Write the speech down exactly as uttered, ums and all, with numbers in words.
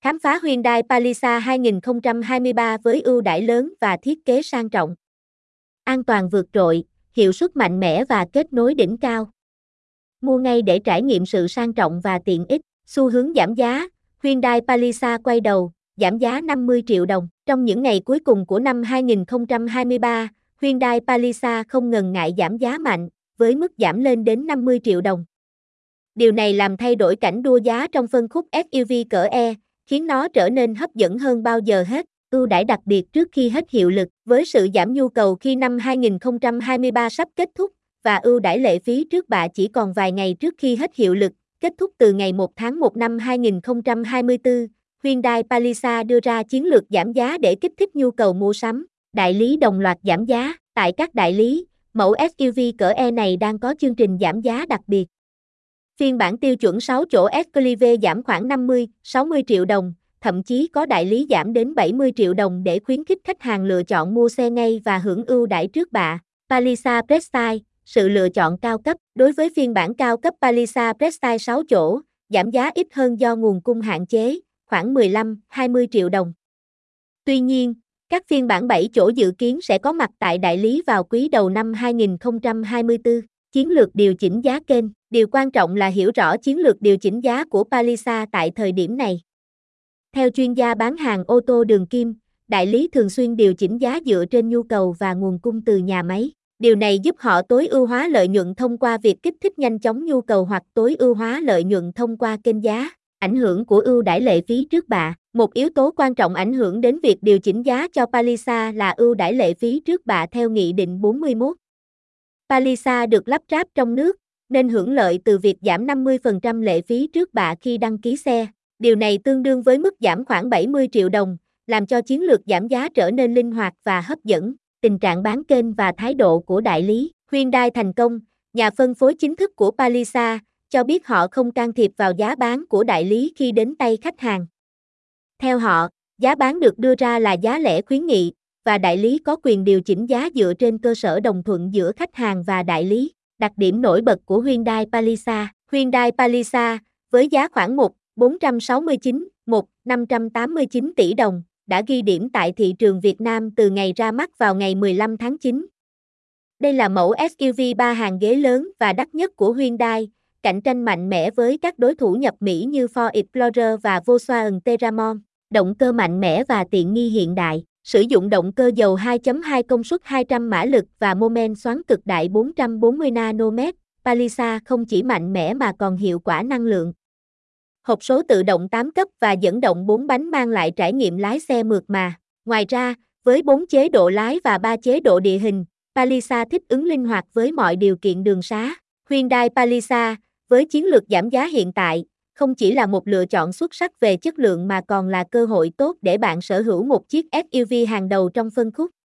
Khám phá Hyundai Palisade hai không hai ba với ưu đãi lớn và thiết kế sang trọng. An toàn vượt trội, hiệu suất mạnh mẽ và kết nối đỉnh cao. Mua ngay để trải nghiệm sự sang trọng và tiện ích. Xu hướng giảm giá, Hyundai Palisade quay đầu, giảm giá năm mươi triệu đồng. Trong những ngày cuối cùng của năm hai không hai ba, Hyundai Palisade không ngần ngại giảm giá mạnh, với mức giảm lên đến năm mươi triệu đồng. Điều này làm thay đổi cảnh đua giá trong phân khúc ét u vê cỡ E, khiến nó trở nên hấp dẫn hơn bao giờ hết. Ưu đãi đặc biệt trước khi hết hiệu lực. Với sự giảm nhu cầu khi năm hai không hai ba sắp kết thúc, và ưu đãi lệ phí trước bạ chỉ còn vài ngày trước khi hết hiệu lực, kết thúc từ ngày một tháng một năm hai không hai tư, Hyundai Palisade đưa ra chiến lược giảm giá để kích thích nhu cầu mua sắm. Đại lý đồng loạt giảm giá. Tại các đại lý, mẫu ét u vê cỡ E này đang có chương trình giảm giá đặc biệt. Phiên bản tiêu chuẩn sáu chỗ Escalade giảm khoảng năm mươi, sáu mươi triệu đồng, thậm chí có đại lý giảm đến bảy mươi triệu đồng để khuyến khích khách hàng lựa chọn mua xe ngay và hưởng ưu đãi trước bạ. Palisade Prestige, sự lựa chọn cao cấp. Đối với phiên bản cao cấp Palisade Prestige sáu chỗ, giảm giá ít hơn do nguồn cung hạn chế, khoảng mười lăm, hai mươi triệu đồng. Tuy nhiên, các phiên bản bảy chỗ dự kiến sẽ có mặt tại đại lý vào quý đầu năm hai không hai tư. Chiến lược điều chỉnh giá kênh. Điều quan trọng là hiểu rõ chiến lược điều chỉnh giá của Palisade tại thời điểm này. Theo chuyên gia bán hàng ô tô Đường Kim, đại lý thường xuyên điều chỉnh giá dựa trên nhu cầu và nguồn cung từ nhà máy. Điều này giúp họ tối ưu hóa lợi nhuận thông qua việc kích thích nhanh chóng nhu cầu hoặc tối ưu hóa lợi nhuận thông qua kênh giá. Ảnh hưởng của ưu đãi lệ phí trước bạ. Một yếu tố quan trọng ảnh hưởng đến việc điều chỉnh giá cho Palisade là ưu đãi lệ phí trước bạ theo Nghị định bốn mươi mốt. Palisade được lắp ráp trong nước, nên hưởng lợi từ việc giảm năm mươi phần trăm lệ phí trước bạ khi đăng ký xe. Điều này tương đương với mức giảm khoảng bảy mươi triệu đồng, làm cho chiến lược giảm giá trở nên linh hoạt và hấp dẫn. Tình trạng bán kênh và thái độ của đại lý. Hyundai thành công, nhà phân phối chính thức của Palisade, cho biết họ không can thiệp vào giá bán của đại lý khi đến tay khách hàng. Theo họ, giá bán được đưa ra là giá lẻ khuyến nghị, và đại lý có quyền điều chỉnh giá dựa trên cơ sở đồng thuận giữa khách hàng và đại lý. Đặc điểm nổi bật của Hyundai Palisade. Hyundai Palisade, với giá khoảng một nghìn bốn trăm sáu mươi chín, một nghìn năm trăm tám mươi chín tỷ đồng, đã ghi điểm tại thị trường Việt Nam từ ngày ra mắt vào ngày mười lăm tháng chín. Đây là mẫu ét u vê ba hàng ghế lớn và đắt nhất của Hyundai, cạnh tranh mạnh mẽ với các đối thủ nhập Mỹ như Ford Explorer và Volkswagen Terramon. Động cơ mạnh mẽ và tiện nghi hiện đại. Sử dụng động cơ dầu hai chấm hai công suất hai trăm mã lực và mô men xoắn cực đại bốn trăm bốn mươi nanomet, Palisade không chỉ mạnh mẽ mà còn hiệu quả năng lượng. Hộp số tự động tám cấp và dẫn động bốn bánh mang lại trải nghiệm lái xe mượt mà. Ngoài ra, với bốn chế độ lái và ba chế độ địa hình, Palisade thích ứng linh hoạt với mọi điều kiện đường xá. Hyundai Palisade, với chiến lược giảm giá hiện tại, không chỉ là một lựa chọn xuất sắc về chất lượng mà còn là cơ hội tốt để bạn sở hữu một chiếc ét u vê hàng đầu trong phân khúc.